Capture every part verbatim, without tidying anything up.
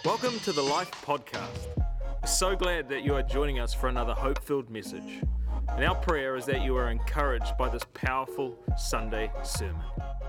Welcome to the Life Podcast. We're so glad that you are joining us for another hope-filled message. And our prayer is that you are encouraged by this powerful Sunday sermon.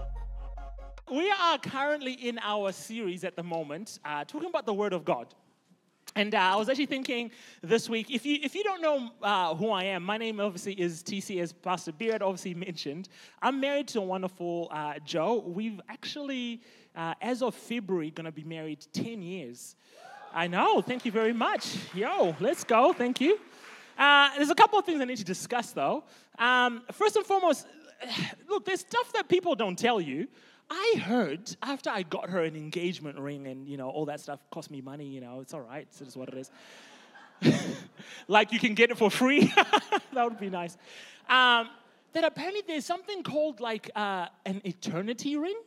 We are currently in our series at the moment, uh, talking about the Word of God. And uh, I was actually thinking this week, if you if you don't know uh, who I am, my name obviously is T C, as Pastor Beard obviously mentioned. I'm married to a wonderful uh, Joe. We've actually, uh, as of February, going to be married ten years. I know, thank you very much. Yo, let's go, thank you. Uh, there's a couple of things I need to discuss, though. Um, first and foremost, look, there's stuff that people don't tell you. I heard after I got her an engagement ring and, you know, all that stuff cost me money, you know, it's all right. It's just what it is. Like you can get it for free. That would be nice. Um, that apparently there's something called like uh, an eternity ring.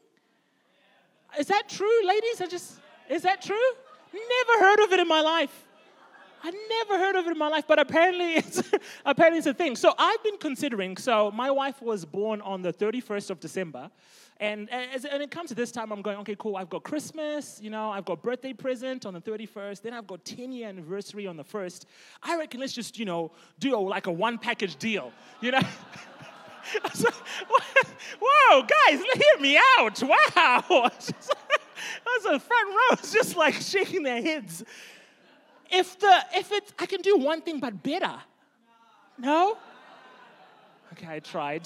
Is that true, ladies? I just, is that true? Never heard of it in my life. I never heard of it in my life, but apparently it's apparently it's a thing. So I've been considering, so my wife was born on the thirty-first of December, and as and it comes to this time, I'm going, okay, cool, I've got Christmas, you know, I've got birthday present on the thirty-first, then I've got ten-year anniversary on the first. I reckon let's just, you know, do a, like a one-package deal, you know? So, whoa, guys, hear me out. Wow. That's a front row, it's just like shaking their heads. If the if it's I can do one thing but better. No? Okay, I tried.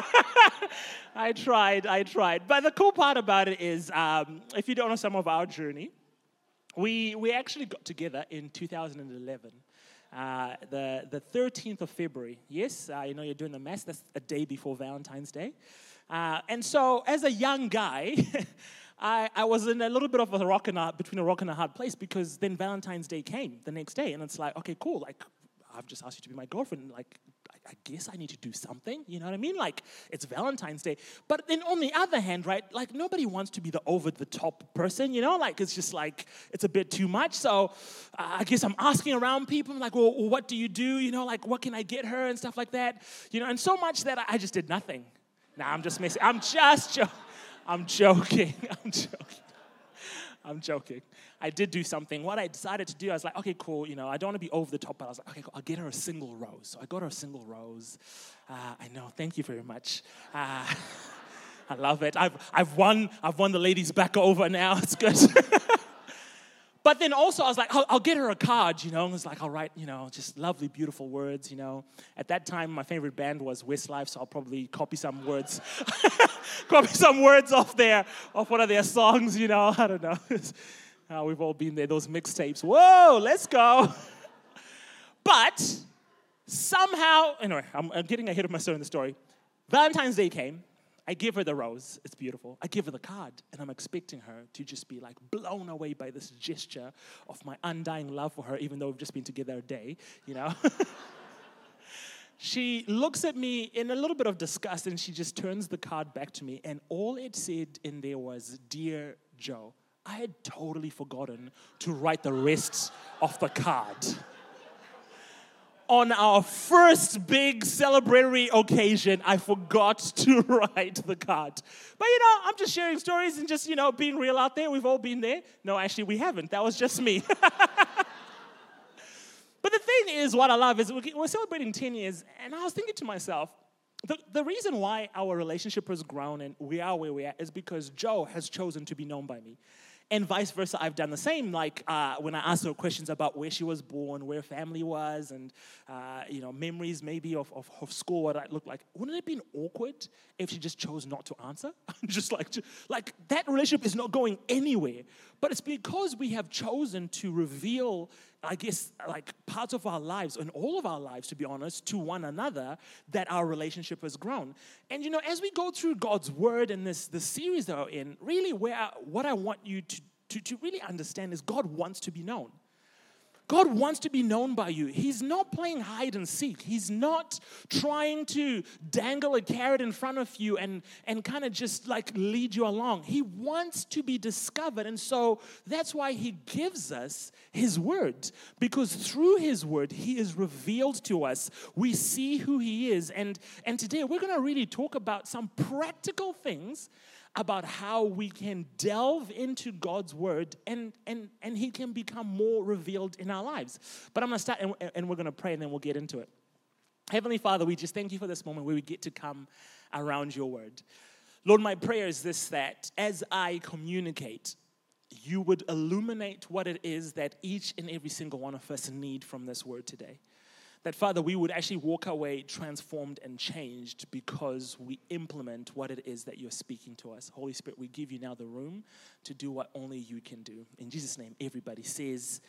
I tried, I tried. But the cool part about it is, um, if you don't know some of our journey, we we actually got together in two thousand eleven. Uh, the, the thirteenth of February. Yes, uh, you know, you're doing the math. That's a day before Valentine's Day. Uh, and so, as a young guy, I, I was in a little bit of a rock and a, between a rock and a hard place because then Valentine's Day came the next day. And it's like, okay, cool. Like, I've just asked you to be my girlfriend. Like, I, I guess I need to do something. You know what I mean? Like, it's Valentine's Day. But then on the other hand, right, like, nobody wants to be the over-the-top person, you know? Like, it's just like, it's a bit too much. So uh, I guess I'm asking around people, like, well, what do you do? You know, like, what can I get her and stuff like that? You know, and so much that I, I just did nothing. Nah, I'm just messing. I'm just joking. I'm joking. I'm joking. I'm joking. I did do something. What I decided to do, I was like, okay, cool. You know, I don't want to be over the top, but I was like, okay, cool, I'll get her a single rose. So I got her a single rose. Uh, I know. Thank you very much. Uh, I love it. I've I've won. I've won the ladies back over now. It's good. But then also, I was like, I'll, I'll get her a card, you know. And it's like, I'll write, you know, just lovely, beautiful words, you know. At that time, my favorite band was Westlife, so I'll probably copy some words. copy some words off there, off one of their songs, you know. I don't know. uh, we've all been there, those mixtapes. Whoa, let's go. But somehow, anyway, I'm, I'm getting ahead of myself in the story. Valentine's Day came. I give her the rose. It's beautiful. I give her the card, and I'm expecting her to just be like blown away by this gesture of my undying love for her, even though we've just been together a day, you know. She looks at me in a little bit of disgust, and she just turns the card back to me, and all it said in there was, "Dear Joe." I had totally forgotten to write the rest of the card. On our first big celebratory occasion, I forgot to write the card. But, you know, I'm just sharing stories and just, you know, being real out there. We've all been there. No, actually, we haven't. That was just me. But the thing is, what I love is we're celebrating ten years, and I was thinking to myself, the, the reason why our relationship has grown and we are where we are is because Joe has chosen to be known by me. And vice versa, I've done the same. Like uh, when I asked her questions about where she was born, where her family was, and uh, you know, memories maybe of, of, of school, what it looked like. Wouldn't it have been awkward if she just chose not to answer? just like, like that relationship is not going anywhere. But it's because we have chosen to reveal, I guess, like parts of our lives, and all of our lives, to be honest, to one another, that our relationship has grown. And, you know, as we go through God's Word and this, this series that we're in, really where I, what I want you to, to, to really understand is God wants to be known. God wants to be known by you. He's not playing hide and seek. He's not trying to dangle a carrot in front of you and, and kind of just like lead you along. He wants to be discovered. And so that's why he gives us his word. Because through his word, he is revealed to us. We see who he is. And, and today we're going to really talk about some practical things about how we can delve into God's word and, and, and he can become more revealed in our lives. But I'm going to start and, and we're going to pray and then we'll get into it. Heavenly Father, we just thank you for this moment where we get to come around your word. Lord, my prayer is this, that as I communicate, you would illuminate what it is that each and every single one of us need from this word today. That, Father, we would actually walk away transformed and changed because we implement what it is that you're speaking to us. Holy Spirit, we give you now the room to do what only you can do. In Jesus' name, everybody says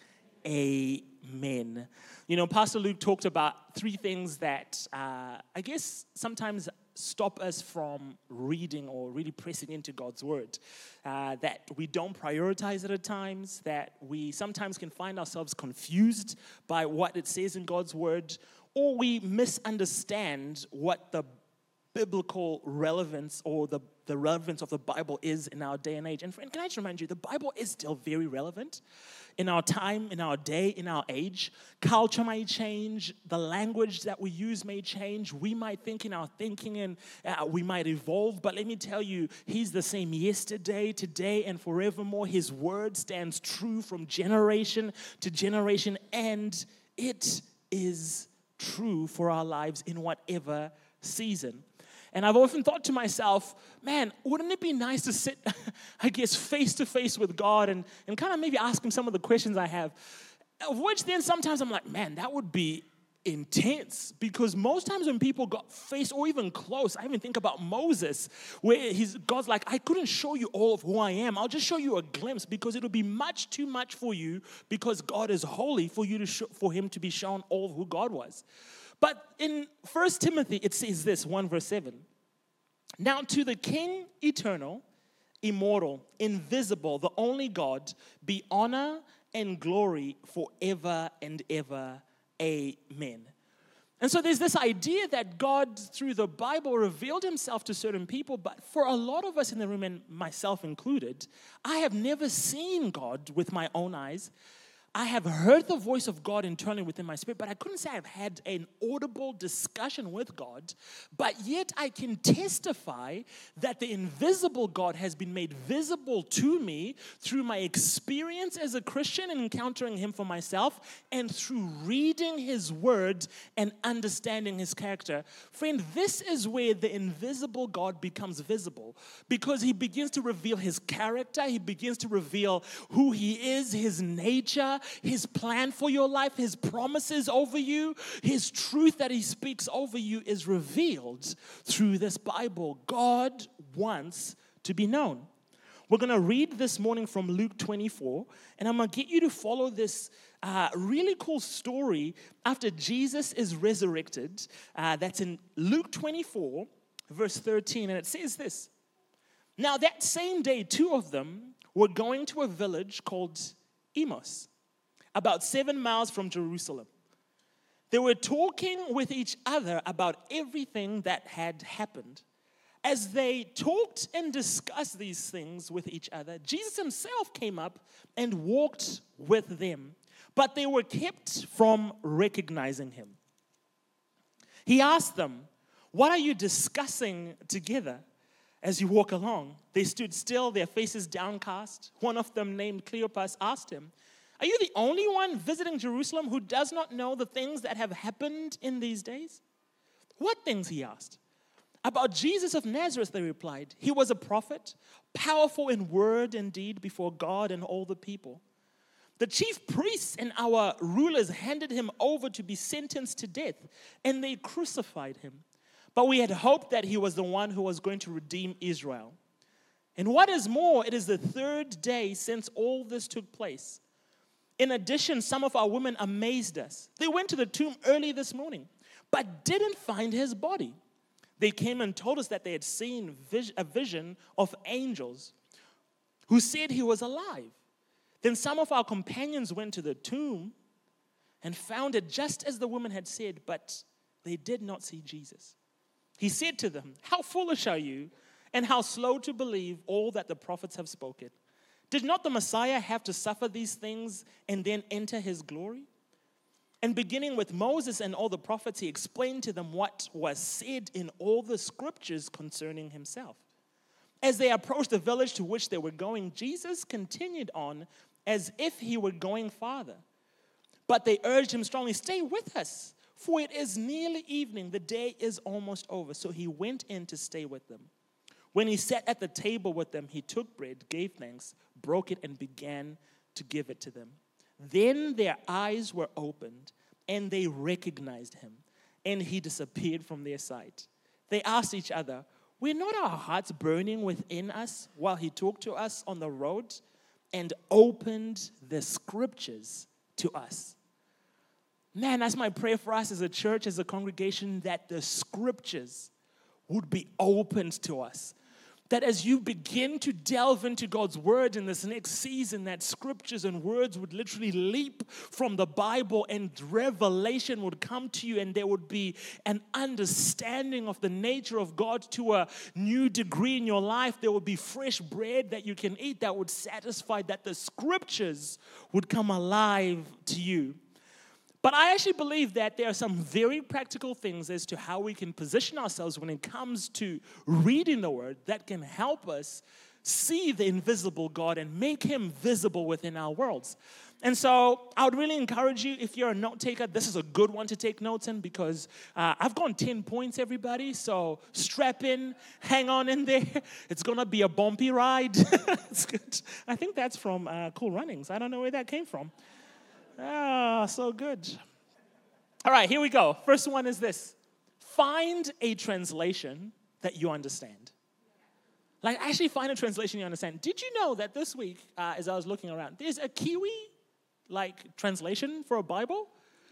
amen. You know, Pastor Luke talked about three things that uh, I guess sometimes stop us from reading or really pressing into God's word. Uh, that we don't prioritize it at times, that we sometimes can find ourselves confused by what it says in God's word, or we misunderstand what the biblical relevance or the, the relevance of the Bible is in our day and age. And friend, can I just remind you, the Bible is still very relevant in our time, in our day, in our age. Culture may change, the language that we use may change, we might think in our thinking and uh, we might evolve, but let me tell you, he's the same yesterday, today, and forevermore. His word stands true from generation to generation, and it is true for our lives in whatever season. And I've often thought to myself, man, wouldn't it be nice to sit, I guess, face to face with God and, and kind of maybe ask him some of the questions I have, of which then sometimes I'm like, man, that would be intense. Because most times when people got face or even close, I even think about Moses, where he's, God's like, I couldn't show you all of who I am. I'll just show you a glimpse because it'll be much too much for you because God is holy for you to show, for him to be shown all of who God was. But in First Timothy, it says this, one verse seven. Now to the King eternal, immortal, invisible, the only God, be honor and glory forever and ever. Amen. And so there's this idea that God, through the Bible, revealed himself to certain people, but for a lot of us in the room, and myself included, I have never seen God with my own eyes. I have heard the voice of God internally within my spirit, but I couldn't say I've had an audible discussion with God. But yet I can testify that the invisible God has been made visible to me through my experience as a Christian and encountering him for myself, and through reading his word and understanding his character. Friend, this is where the invisible God becomes visible, because he begins to reveal his character, he begins to reveal who he is, his nature, his plan for your life, his promises over you, his truth that he speaks over you is revealed through this Bible. God wants to be known. We're going to read this morning from Luke twenty-four, and I'm going to get you to follow this uh, really cool story after Jesus is resurrected. Uh, that's in Luke twenty-four, verse thirteen, and it says this. Now that same day, two of them were going to a village called Emmaus, about seven miles from Jerusalem. They were talking with each other about everything that had happened. As they talked and discussed these things with each other, Jesus himself came up and walked with them, but they were kept from recognizing him. He asked them, "What are you discussing together as you walk along?" They stood still, their faces downcast. One of them, named Cleopas, asked him, "Are you the only one visiting Jerusalem who does not know the things that have happened in these days?" "What things?" he asked. "About Jesus of Nazareth," they replied. "He was a prophet, powerful in word and deed before God and all the people. The chief priests and our rulers handed him over to be sentenced to death, and they crucified him. But we had hoped that he was the one who was going to redeem Israel. And what is more, it is the third day since all this took place. In addition, some of our women amazed us. They went to the tomb early this morning, but didn't find his body. They came and told us that they had seen a vision of angels who said he was alive. Then some of our companions went to the tomb and found it just as the woman had said, but they did not see Jesus." He said to them, "How foolish are you, and how slow to believe all that the prophets have spoken? Did not the Messiah have to suffer these things and then enter his glory?" And beginning with Moses and all the prophets, he explained to them what was said in all the scriptures concerning himself. As they approached the village to which they were going, Jesus continued on as if he were going farther. But they urged him strongly, "Stay with us, for it is nearly evening. The day is almost over." So he went in to stay with them. When he sat at the table with them, he took bread, gave thanks, broke it, and began to give it to them. Then their eyes were opened, and they recognized him, and he disappeared from their sight. They asked each other, "Were not our hearts burning within us while he talked to us on the road and opened the scriptures to us?" Man, that's my prayer for us as a church, as a congregation, that the scriptures would be opened to us. That as you begin to delve into God's word in this next season, that scriptures and words would literally leap from the Bible and revelation would come to you, and there would be an understanding of the nature of God to a new degree in your life. There would be fresh bread that you can eat that would satisfy, that the scriptures would come alive to you. But I actually believe that there are some very practical things as to how we can position ourselves when it comes to reading the word that can help us see the invisible God and make him visible within our worlds. And so I would really encourage you, if you're a note taker, this is a good one to take notes in, because uh, I've gone ten points, everybody. So strap in, hang on in there. It's going to be a bumpy ride. It's good. I think that's from uh, Cool Runnings. I don't know where that came from. Ah, so good. All right, here we go. First one is this. Find a translation that you understand. Like, actually find a translation you understand. Did you know that this week, uh, as I was looking around, there's a Kiwi, like, translation for a Bible?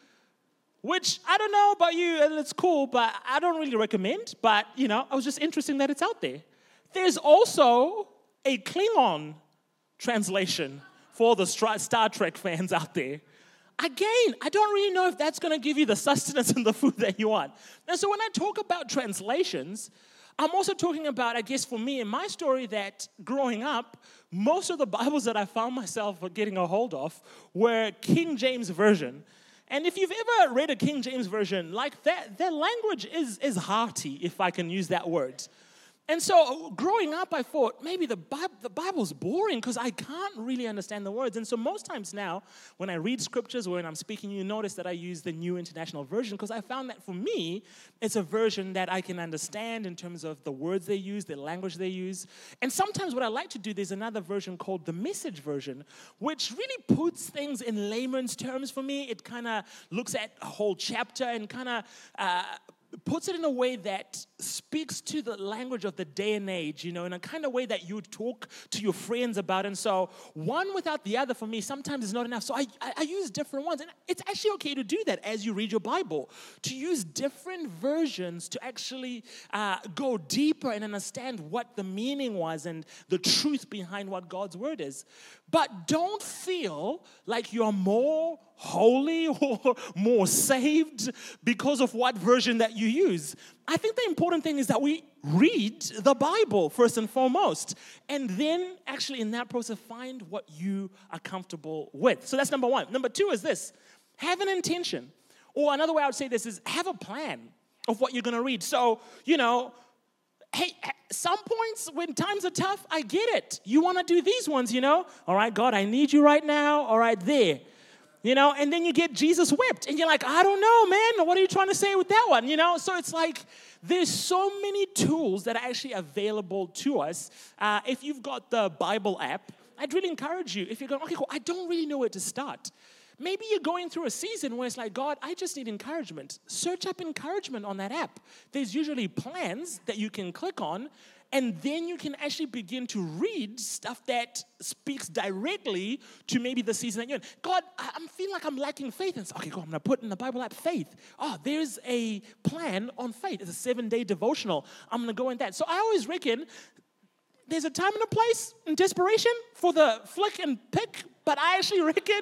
Which, I don't know about you, and it's cool, but I don't really recommend. But, you know, I was just interested that it's out there. There's also a Klingon translation for the Star Trek fans out there. Again, I don't really know if that's going to give you the sustenance and the food that you want. And so when I talk about translations, I'm also talking about, I guess for me in my story, that growing up, most of the Bibles that I found myself getting a hold of were King James Version. And if you've ever read a King James Version, like that, their language is, is hearty, if I can use that word. And so growing up, I thought, maybe the Bible, the Bible's boring because I can't really understand the words. And so most times now, when I read scriptures or when I'm speaking, you notice that I use the New International Version, because I found that for me, it's a version that I can understand in terms of the words they use, the language they use. And sometimes what I like to do, there's another version called the Message Version, which really puts things in layman's terms for me. It kind of looks at a whole chapter and kind of uh, puts it in a way that speaks to the language of the day and age, you know, in a kind of way that you talk to your friends about. And so one without the other for me sometimes is not enough. So I, I, I use different ones. And it's actually okay to do that as you read your Bible, to use different versions to actually uh, go deeper and understand what the meaning was and the truth behind what God's word is. But don't feel like you're more holy or more saved because of what version that you use. I think the important thing is that we read the Bible first and foremost, and then actually in that process find what you are comfortable with. So that's number one. Number two is this: have an intention. Or another way I would say this is have a plan of what you're going to read. So, you know, hey, at some points when times are tough, I get it. You want to do these ones, you know? All right, God, I need you right now. All right, there. You know, and then you get Jesus whipped. And you're like, I don't know, man. What are you trying to say with that one? You know, so it's like there's so many tools that are actually available to us. Uh, if you've got the Bible app, I'd really encourage you. If you're going, okay, cool, I don't really know where to start. Maybe you're going through a season where it's like, God, I just need encouragement. Search up encouragement on that app. There's usually plans that you can click on, and then you can actually begin to read stuff that speaks directly to maybe the season that you're in. God, I- I'm feeling like I'm lacking faith. And so, okay, cool, I'm going to put in the Bible app faith. Oh, there's a plan on faith. It's a seven-day devotional. I'm going to go in that. So I always reckon there's a time and a place in desperation for the flick and pick, but I actually reckon...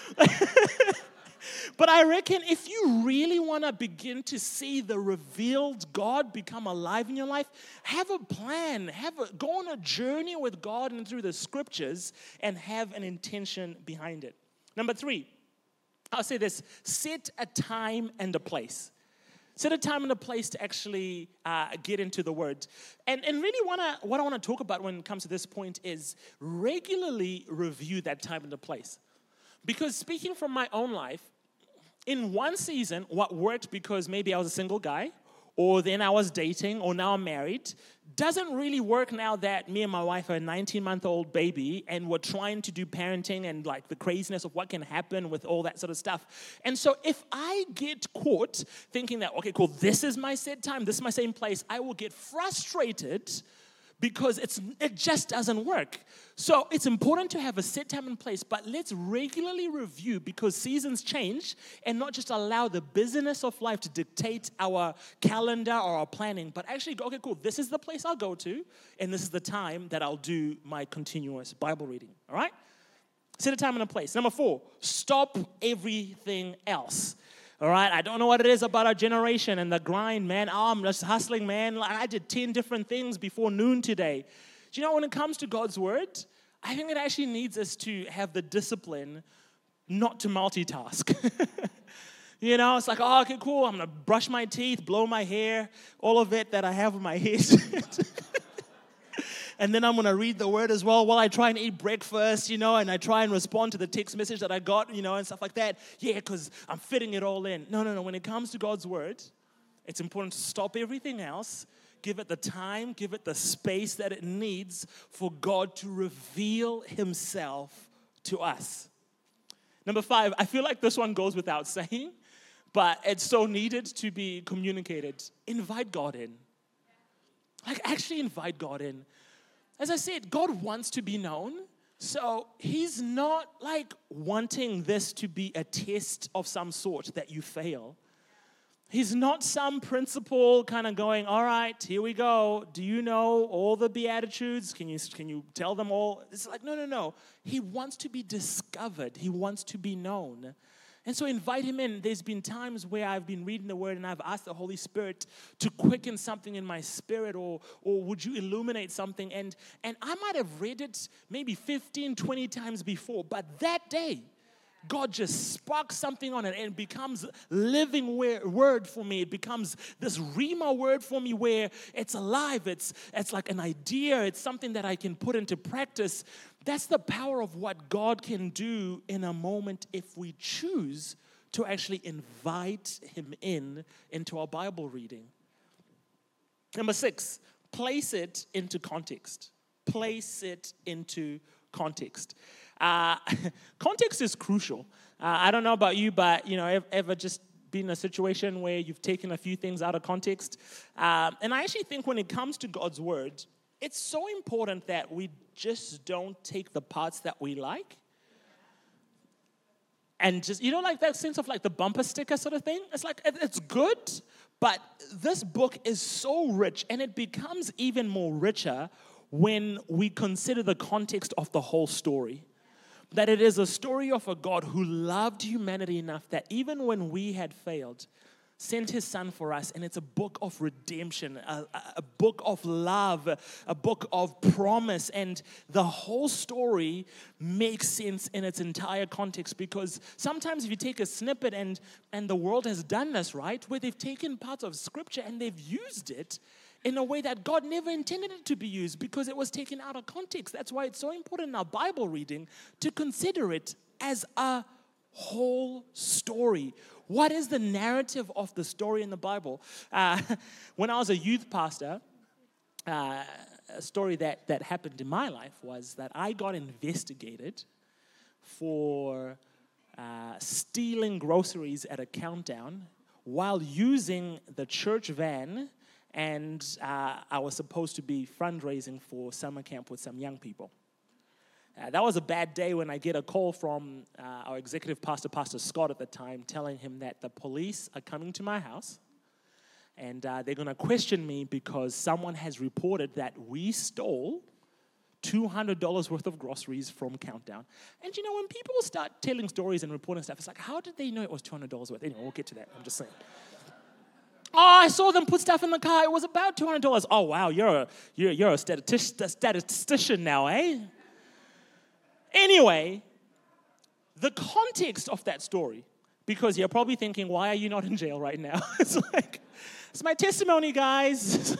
But I reckon if you really want to begin to see the revealed God become alive in your life, have a plan, have a, go on a journey with God and through the scriptures and have an intention behind it. Number three, I'll say this: set a time and a place. Set a time and a place to actually uh, get into the Word. And, and really wanna, what I want to talk about when it comes to this point is regularly review that time and the place. Because speaking from my own life, in one season, what worked because maybe I was a single guy, or then I was dating, or now I'm married, doesn't really work now that me and my wife are a nineteen-month-old baby and we're trying to do parenting and like the craziness of what can happen with all that sort of stuff. And so if I get caught thinking that, okay, cool, this is my set time, this is my same place, I will get frustrated because it's it just doesn't work. So it's important to have a set time and place, but let's regularly review because seasons change and not just allow the busyness of life to dictate our calendar or our planning, but actually go, okay, cool, this is the place I'll go to, and this is the time that I'll do my continuous Bible reading, all right? Set a time and a place. Number four, stop everything else. All right, I don't know what it is about our generation and the grind, man. Oh, I'm just hustling, man. Like, I did ten different things before noon today. Do you know, when it comes to God's word, I think it actually needs us to have the discipline not to multitask. You know, it's like, oh, okay, cool. I'm going to brush my teeth, blow my hair, all of it that I have on my head. And then I'm going to read the word as well while I try and eat breakfast, you know, and I try and respond to the text message that I got, you know, and stuff like that. Yeah, because I'm fitting it all in. No, no, no. When it comes to God's word, it's important to stop everything else, give it the time, give it the space that it needs for God to reveal himself to us. Number five, I feel like this one goes without saying, but it's so needed to be communicated. Invite God in. Like, actually invite God in. As I said, God wants to be known, so he's not like wanting this to be a test of some sort that you fail. He's not some principal kind of going, all right, here we go. Do you know all the Beatitudes? Can you, can you tell them all? It's like, no, no, no. He wants to be discovered. He wants to be known. And so invite him in. There's been times where I've been reading the word and I've asked the Holy Spirit to quicken something in my spirit, or or would you illuminate something? And, and I might have read it maybe fifteen, twenty times before, but that day, God just sparks something on it and it becomes living word for me. It becomes this Rhema word for me where it's alive. It's, it's like an idea. It's something that I can put into practice. That's the power of what God can do in a moment if we choose to actually invite him in into our Bible reading. Number six, place it into context. Place it into context. Uh, context is crucial. Uh, I don't know about you, but you know, ever, ever just been in a situation where you've taken a few things out of context? Um, and I actually think when it comes to God's word, it's so important that we just don't take the parts that we like and just, you know, like that sense of like the bumper sticker sort of thing. It's like, it's good, but this book is so rich, and it becomes even more richer when we consider the context of the whole story. That it is a story of a God who loved humanity enough that even when we had failed, sent his son for us. And it's a book of redemption, a, a book of love, a book of promise. And the whole story makes sense in its entire context, because sometimes if you take a snippet, and, and the world has done this, right, where they've taken parts of scripture and they've used it in a way that God never intended it to be used because it was taken out of context. That's why it's so important in our Bible reading to consider it as a whole story. What is the narrative of the story in the Bible? Uh, when I was a youth pastor, uh, a story that, that happened in my life was that I got investigated for uh, stealing groceries at a countdown while using the church van, and uh, I was supposed to be fundraising for summer camp with some young people. Uh, that was a bad day when I get a call from uh, our executive pastor, Pastor Scott at the time, telling him that the police are coming to my house and uh, they're going to question me because someone has reported that we stole two hundred dollars worth of groceries from Countdown. And you know, when people start telling stories and reporting stuff, it's like, how did they know it was two hundred dollars worth? Anyway, we'll get to that. I'm just saying. Oh, I saw them put stuff in the car. It was about two hundred dollars. Oh, wow, you're a, you're, you're a statistic, statistician now, eh? Anyway, the context of that story, because you're probably thinking, why are you not in jail right now? It's like, It's my testimony, guys.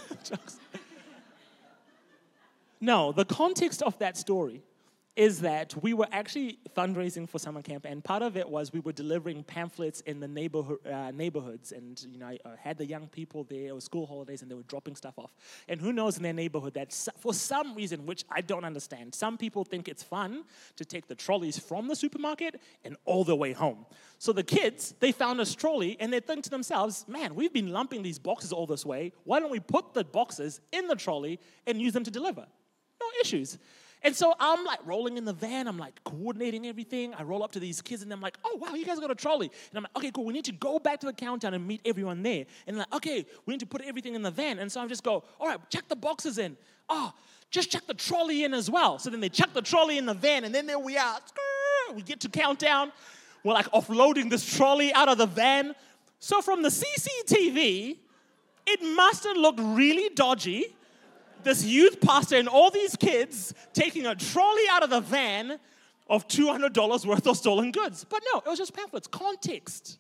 No, the context of that story is that we were actually fundraising for summer camp, and part of it was we were delivering pamphlets in the neighborhood, uh, neighborhoods, and you know, I uh, had the young people there. It was school holidays, and they were dropping stuff off. And who knows in their neighborhood that s- for some reason, which I don't understand, some people think it's fun to take the trolleys from the supermarket and all the way home. So the kids, they found a trolley, and they think to themselves, man, we've been lumping these boxes all this way. Why don't we put the boxes in the trolley and use them to deliver? No issues. And so I'm like rolling in the van. I'm like coordinating everything. I roll up to these kids and I'm like, oh, wow, you guys got a trolley. And I'm like, okay, cool. We need to go back to the countdown and meet everyone there. And like, okay, we need to put everything in the van. And so I just go, all right, check the boxes in. Oh, just check the trolley in as well. So then they chuck the trolley in the van. And then there we are. We get to countdown. We're like offloading this trolley out of the van. So from the C C T V, it must have looked really dodgy. This youth pastor and all these kids taking a trolley out of the van of two hundred dollars worth of stolen goods. But no, it was just pamphlets. Context.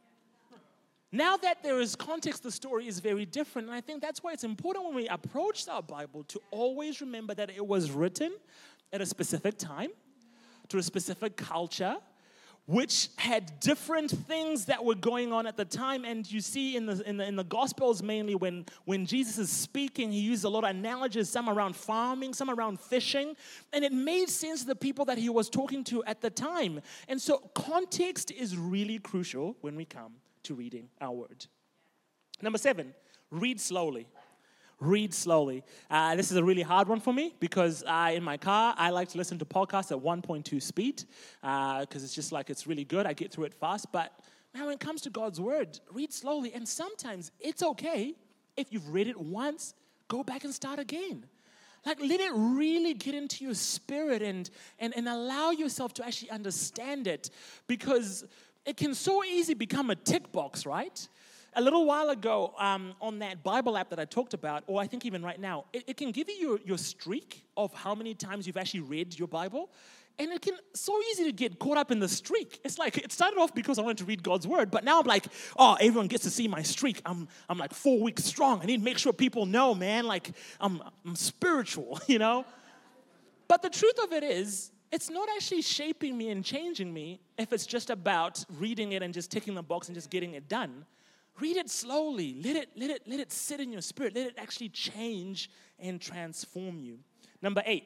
Now that there is context, the story is very different. And I think that's why it's important when we approach our Bible to always remember that it was written at a specific time, to a specific culture, which had different things that were going on at the time. And you see in the in the, in the Gospels mainly when, when Jesus is speaking, he used a lot of analogies, some around farming, some around fishing. And it made sense to the people that he was talking to at the time. And so context is really crucial when we come to reading our word. Number seven, read slowly. Read slowly. Uh, this is a really hard one for me because uh, in my car, I like to listen to podcasts at one point two speed because uh, it's just like it's really good. I get through it fast. But now when it comes to God's word, read slowly. And sometimes it's okay if you've read it once, go back and start again. Like let it really get into your spirit and, and, and allow yourself to actually understand it because it can so easily become a tick box, right? A little while ago, um, on that Bible app that I talked about, or I think even right now, it, it can give you your, your streak of how many times you've actually read your Bible. And it can so easy to get caught up in the streak. It's like, it started off because I wanted to read God's word, but now I'm like, oh, everyone gets to see my streak. I'm I'm like four weeks strong. I need to make sure people know, man, like I'm, I'm spiritual, you know? But the truth of it is, it's not actually shaping me and changing me if it's just about reading it and just ticking the box and just getting it done. Read it slowly. Let it, let it, let it sit in your spirit. Let it actually change and transform you. Number eight,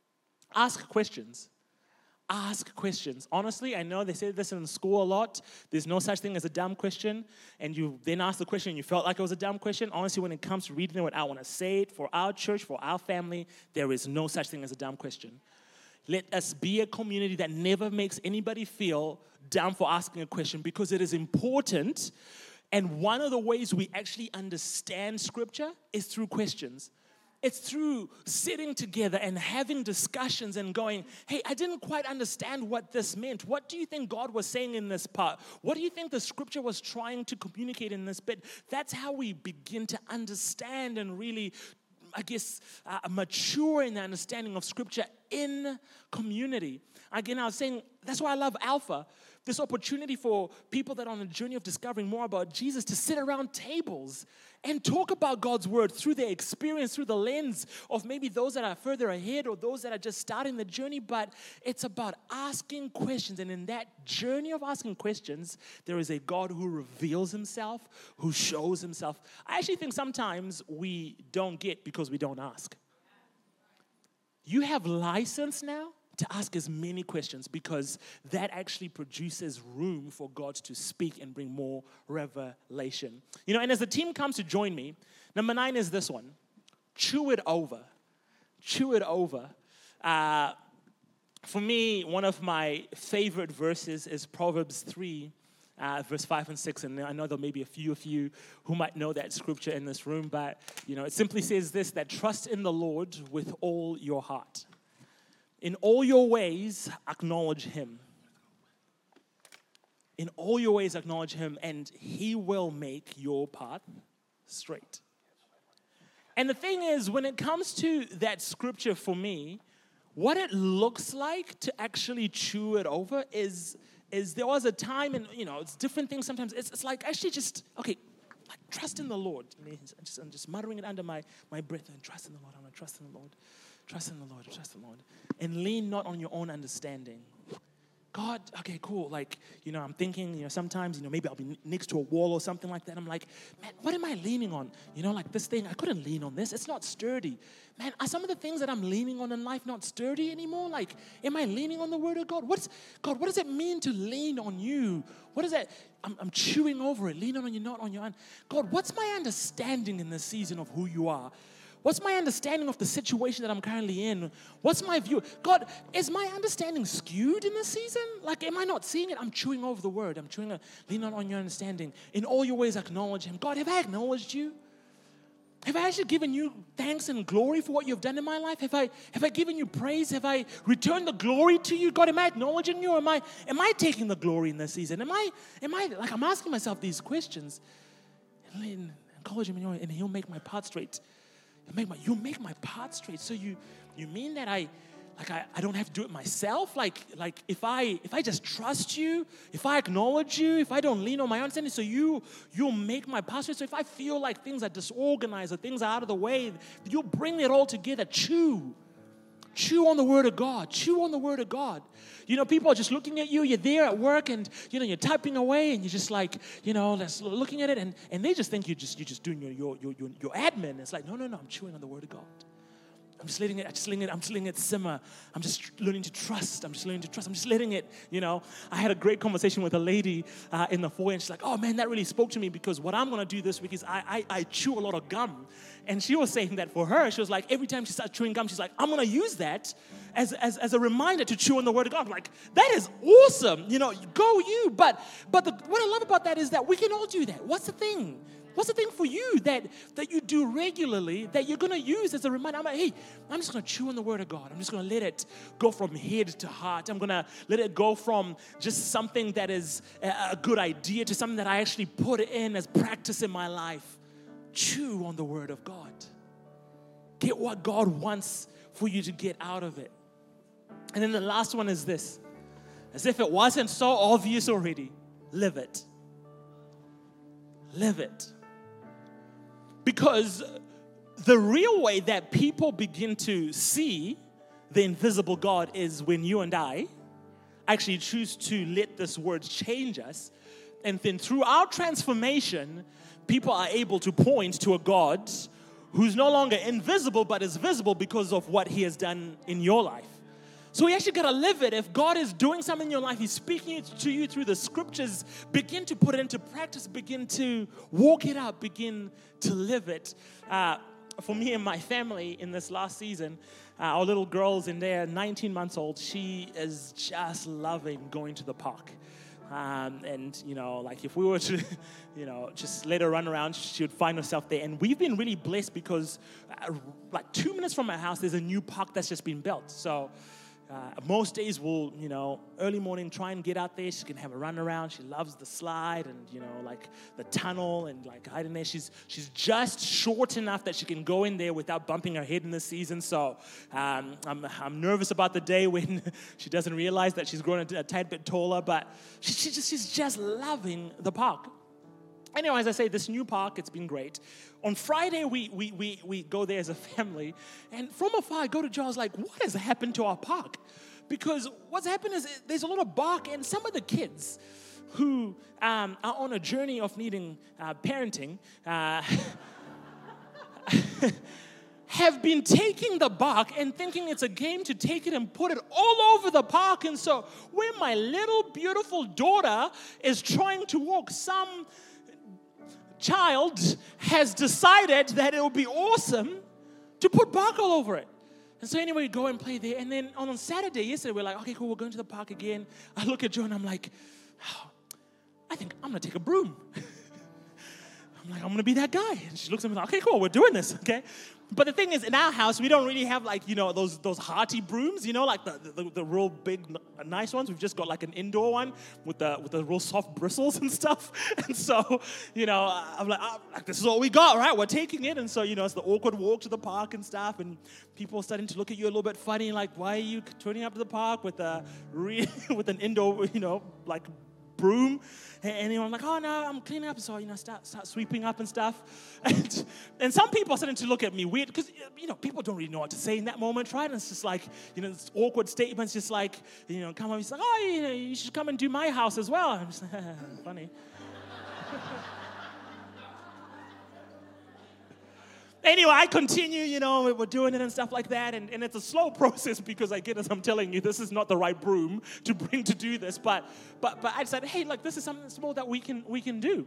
ask questions. Ask questions. Honestly, I know they say this in school a lot. There's no such thing as a dumb question. And you then ask the question and you felt like it was a dumb question. Honestly, when it comes to reading it, I want to say it for our church, for our family, there is no such thing as a dumb question. Let us be a community that never makes anybody feel dumb for asking a question because it is important. And one of the ways we actually understand Scripture is through questions. It's through sitting together and having discussions and going, hey, I didn't quite understand what this meant. What do you think God was saying in this part? What do you think the Scripture was trying to communicate in this bit? That's how we begin to understand and really, I guess, uh, mature in the understanding of Scripture in community. Again, I was saying, that's why I love Alpha. This opportunity for people that are on a journey of discovering more about Jesus to sit around tables and talk about God's word through their experience, through the lens of maybe those that are further ahead or those that are just starting the journey. But it's about asking questions. And in that journey of asking questions, there is a God who reveals himself, who shows himself. I actually think sometimes we don't get because we don't ask. You have license now to ask as many questions because that actually produces room for God to speak and bring more revelation. You know, and as the team comes to join me, number nine is this one. Chew it over. Chew it over. Uh, for me, one of my favorite verses is Proverbs three, uh, verse five and six. And I know there may be a few of you who might know that scripture in this room, but, you know, it simply says this, that trust in the Lord with all your heart. In all your ways, acknowledge him. In all your ways, acknowledge him, and he will make your path straight. And the thing is, when it comes to that scripture for me, what it looks like to actually chew it over is, is there was a time, and you know, it's different things sometimes. It's, it's like actually just, okay, like, trust in the Lord. And he's just, I'm just muttering it under my, my breath. And trust in the Lord. I'm going to trust in the Lord. Trust in the Lord. Trust in the Lord. And lean not on your own understanding. God, okay, cool. Like, you know, I'm thinking, you know, sometimes, you know, maybe I'll be next to a wall or something like that. I'm like, man, what am I leaning on? You know, like this thing, I couldn't lean on this. It's not sturdy. Man, are some of the things that I'm leaning on in life not sturdy anymore? Like, am I leaning on the Word of God? What's, God, what does it mean to lean on you? What is that? I'm, I'm chewing over it. Lean on you, not on your own. God, what's my understanding in this season of who you are? What's my understanding of the situation that I'm currently in? What's my view? God, is my understanding skewed in this season? Like, am I not seeing it? I'm chewing over the word. I'm chewing it. Lean on your understanding. In all your ways, acknowledge him. God, have I acknowledged you? Have I actually given you thanks and glory for what you've done in my life? Have I have I given you praise? Have I returned the glory to you? God, am I acknowledging you? Or am I am I taking the glory in this season? Am I am I like I'm asking myself these questions? And then acknowledge him, and he'll make my path straight. You make my, you make my path straight. So you, you mean that I, like I, I don't have to do it myself? Like, like if I, if I just trust you, if I acknowledge you, if I don't lean on my understanding, so you, you'll make my path straight. So if I feel like things are disorganized or things are out of the way, you'll bring it all together. Chew, chew on the Word of God. Chew on the Word of God. You know, people are just looking at you. You're there at work, and you know you're typing away, and you're just like, you know, looking at it, and, and they just think you're just you're just doing your your your your admin. It's like, no, no, no. I'm chewing on the Word of God. I'm just letting it. I'm just letting it. I'm just letting it simmer. I'm just learning to trust. I'm just learning to trust. I'm just letting it. You know, I had a great conversation with a lady uh, in the foyer, and she's like, "Oh man, that really spoke to me because what I'm gonna do this week is I, I I chew a lot of gum." And she was saying that for her, she was like, every time she starts chewing gum, she's like, "I'm gonna use that as as as a reminder to chew on the Word of God." I'm like, that is awesome. You know, go you. But but the, what I love about that is that we can all do that. What's the thing? What's the thing for you that, that you do regularly that you're going to use as a reminder? I'm like, hey, I'm just going to chew on the Word of God. I'm just going to let it go from head to heart. I'm going to let it go from just something that is a, a good idea to something that I actually put in as practice in my life. Chew on the Word of God. Get what God wants for you to get out of it. And then the last one is this. As if it wasn't so obvious already, live it. Live it. Because the real way that people begin to see the invisible God is when you and I actually choose to let this word change us. And then through our transformation, people are able to point to a God who's no longer invisible but is visible because of what he has done in your life. So we actually got to live it. If God is doing something in your life, he's speaking to you through the scriptures, begin to put it into practice, begin to walk it out, begin to live it. Uh, for me and my family in this last season, uh, our little girl's in there, nineteen months old. She is just loving going to the park. Um, and, you know, like if we were to, you know, just let her run around, she would find herself there. And we've been really blessed because uh, like two minutes from our house, there's a new park that's just been built. So Uh, most days we'll, you know, early morning try and get out there. She can have a run around. She loves the slide and, you know, like the tunnel and like I don't know. She's she's just short enough that she can go in there without bumping her head in the season. So um, I'm I'm nervous about the day when she doesn't realize that she's grown a, a tad bit taller. But she, she just she's just loving the park. Anyway, as I say, this new park, it's been great. On Friday, we we we we go there as a family. And from afar, I go to Joe, I was like, what has happened to our park? Because what's happened is there's a lot of bark, and some of the kids who um, are on a journey of needing uh, parenting uh, have been taking the bark and thinking it's a game to take it and put it all over the park. And so when my little beautiful daughter is trying to walk, some child has decided that it would be awesome to put bark all over it. And so anyway, we go and play there. And then on Saturday, yesterday, we're like, okay, cool, we're going to the park again. I look at Joe and I'm like, oh, I think I'm going to take a broom. I'm like, I'm going to be that guy. And she looks at me like, okay, cool, we're doing this, okay? But the thing is, in our house, we don't really have like, you know, those those hearty brooms, you know, like the, the, the real big, nice ones. We've just got like an indoor one with the with the real soft bristles and stuff. And so, you know, I'm like, oh, like, this is all we got, right? We're taking it. And so, you know, it's the awkward walk to the park and stuff. And people are starting to look at you a little bit funny, like, why are you turning up to the park with a re- with an indoor, you know, like broom. And, and you know, I'm like, oh, no, I'm cleaning up. So, you know, start, start sweeping up and stuff. And, and some people are starting to look at me weird because, you know, people don't really know what to say in that moment, right? And it's just like, you know, it's awkward statements, just like, you know, come on, he's like, oh, you, know, you should come and do my house as well. I'm just like, funny. Anyway, I continue, you know, we're doing it and stuff like that, and, and it's a slow process because I get, as I'm telling you, this is not the right broom to bring to do this, but but but I said, hey, look, this is something small that we can we can do.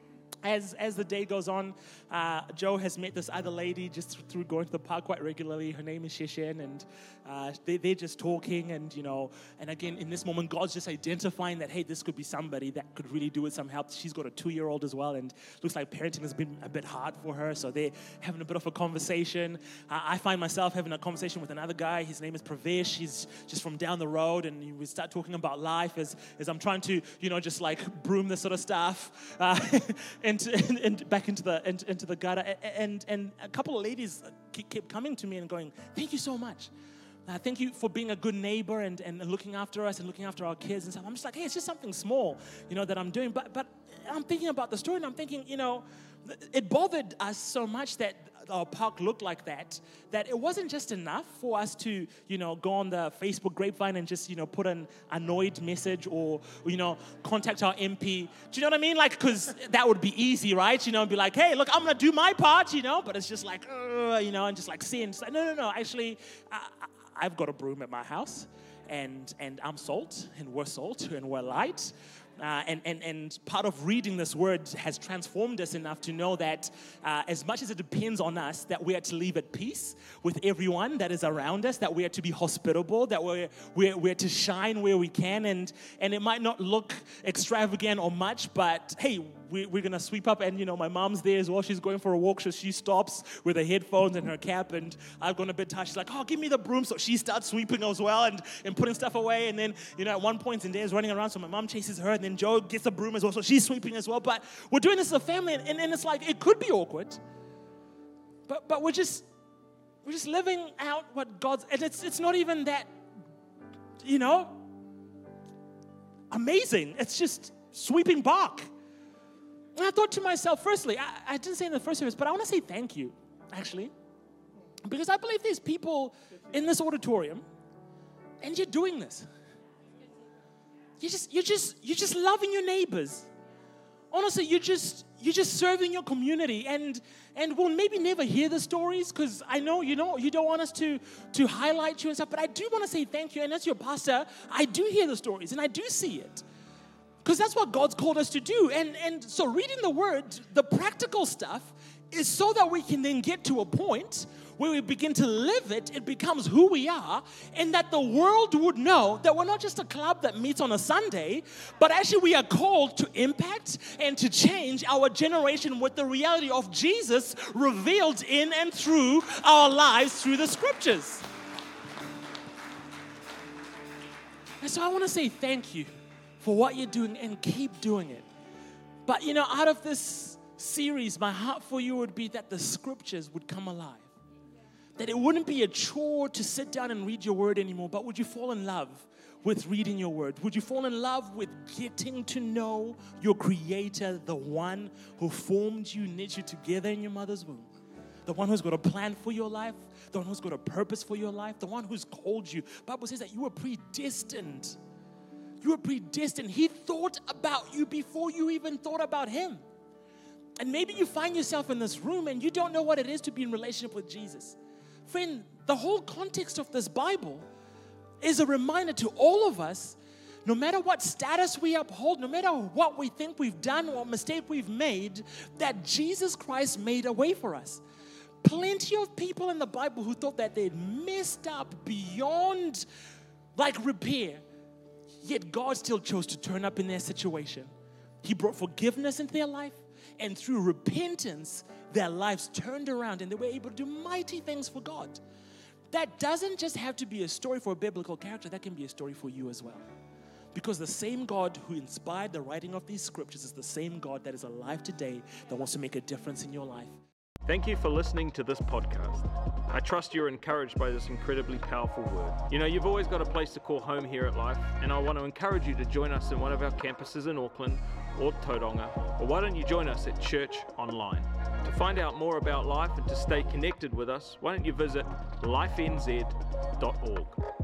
As as the day goes on, uh, Joe has met this other lady just through going to the park quite regularly. Her name is Sheshen, and uh, they, they're just talking. And, you know, and again, in this moment, God's just identifying that, hey, this could be somebody that could really do with some help. She's got a two-year-old as well, and looks like parenting has been a bit hard for her. So they're having a bit of a conversation. Uh, I find myself having a conversation with another guy. His name is Pravesh. He's just from down the road, and we start talking about life as, as I'm trying to, you know, just like broom this sort of stuff. Uh, and, and, and back into the into, into the gutter, and and a couple of ladies kept coming to me and going, "Thank you so much, uh, thank you for being a good neighbor and, and looking after us and looking after our kids and stuff." I'm just like, "Hey, it's just something small, you know, that I'm doing." But but I'm thinking about the story, and I'm thinking, you know, it bothered us so much that our park looked like that, that it wasn't just enough for us to, you know, go on the Facebook grapevine and just, you know, put an annoyed message or, you know, contact our M P. Do you know what I mean? Like, because that would be easy, right? You know, and be like, hey, look, I'm going to do my part, you know, but it's just like, uh, you know, and just like sin. Just like, no, no, no, actually, I, I've got a broom at my house, and and I'm salt, and we're salt, and we're light. Uh, and, and, and part of reading this word has transformed us enough to know that uh, as much as it depends on us, that we are to live at peace with everyone that is around us, that we are to be hospitable, that we're, we're, we're to shine where we can. And, and it might not look extravagant or much, but hey, we, we're going to sweep up. And, you know, my mom's there as well. She's going for a walk, so she stops with her headphones and her cap. And I've gone a bit tired. She's like, oh, give me the broom. So she starts sweeping as well and, and putting stuff away. And then, you know, at one point, Zendaya's running around, so my mom chases her. And then Joe gets a broom as well, so she's sweeping as well. But we're doing this as a family, and, and it's like, it could be awkward, but but we're just we're just living out what God's, and it's it's not even that, you know, amazing. It's just sweeping bark. And I thought to myself, firstly, I, I didn't say in the first service, but I want to say thank you, actually, because I believe there's people in this auditorium, and you're doing this. You're just, you're just, you're just loving your neighbors. Honestly, you're just, you're just serving your community, and and we'll maybe never hear the stories because I know you know you don't want us to to highlight you and stuff. But I do want to say thank you, and as your pastor, I do hear the stories and I do see it because that's what God's called us to do. And and so reading the Word, the practical stuff, is so that we can then get to a point where we begin to live it, it becomes who we are, and that the world would know that we're not just a club that meets on a Sunday, but actually we are called to impact and to change our generation with the reality of Jesus revealed in and through our lives through the scriptures. And so I want to say thank you for what you're doing and keep doing it. But you know, out of this series, my heart for you would be that the scriptures would come alive. That it wouldn't be a chore to sit down and read your word anymore, but would you fall in love with reading your word? Would you fall in love with getting to know your Creator, the one who formed you, knit you together in your mother's womb? The one who's got a plan for your life, the one who's got a purpose for your life, the one who's called you. The Bible says that you were predestined. You were predestined. He thought about you before you even thought about Him. And maybe you find yourself in this room and you don't know what it is to be in relationship with Jesus. Friend, the whole context of this Bible is a reminder to all of us, no matter what status we uphold, no matter what we think we've done or what mistake we've made, that Jesus Christ made a way for us. Plenty of people in the Bible who thought that they'd messed up beyond like repair, yet God still chose to turn up in their situation. He brought forgiveness into their life, and through repentance, their lives turned around and they were able to do mighty things for God. That doesn't just have to be a story for a biblical character, that can be a story for you as well. Because the same God who inspired the writing of these scriptures is the same God that is alive today that wants to make a difference in your life. Thank you for listening to this podcast. I trust you're encouraged by this incredibly powerful word. You know, you've always got a place to call home here at Life, and I want to encourage you to join us in one of our campuses in Auckland or Tauranga, or why don't you join us at Church Online? To find out more about Life and to stay connected with us, why don't you visit life n z dot org.